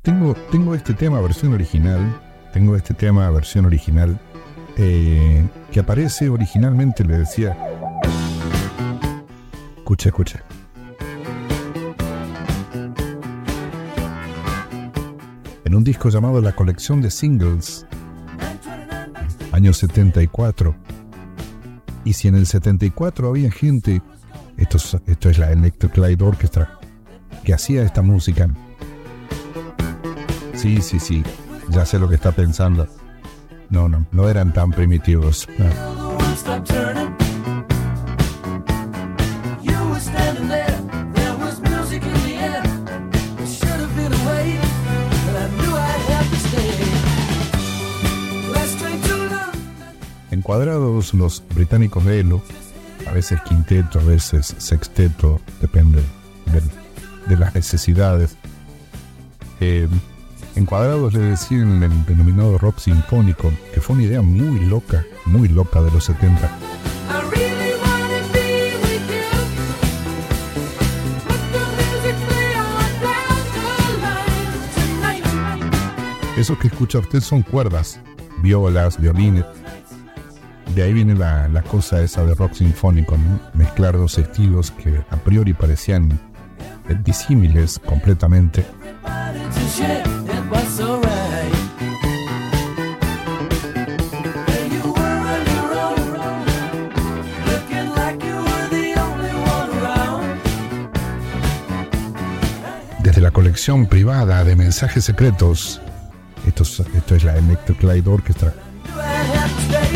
Tengo este tema versión original. Que aparece originalmente, le decía. Escucha. En un disco llamado La Colección de Singles, año 74. Y si en el 74 había gente, esto es la Electric Light Orchestra, que hacía esta música. Sí, ya sé lo que está pensando. No eran tan primitivos. No. Encuadrados, los británicos de ELO, a veces quinteto, a veces sexteto, depende de las necesidades. Encuadrados le decían el denominado rock sinfónico, que fue una idea muy loca de los 70. Eso que escucha usted son cuerdas, violas, violines. De ahí viene la cosa esa de rock sinfónico, ¿no? Mezclar dos estilos que a priori parecían disímiles completamente. Desde la colección privada de mensajes secretos, esto es la Electric Light Orchestra.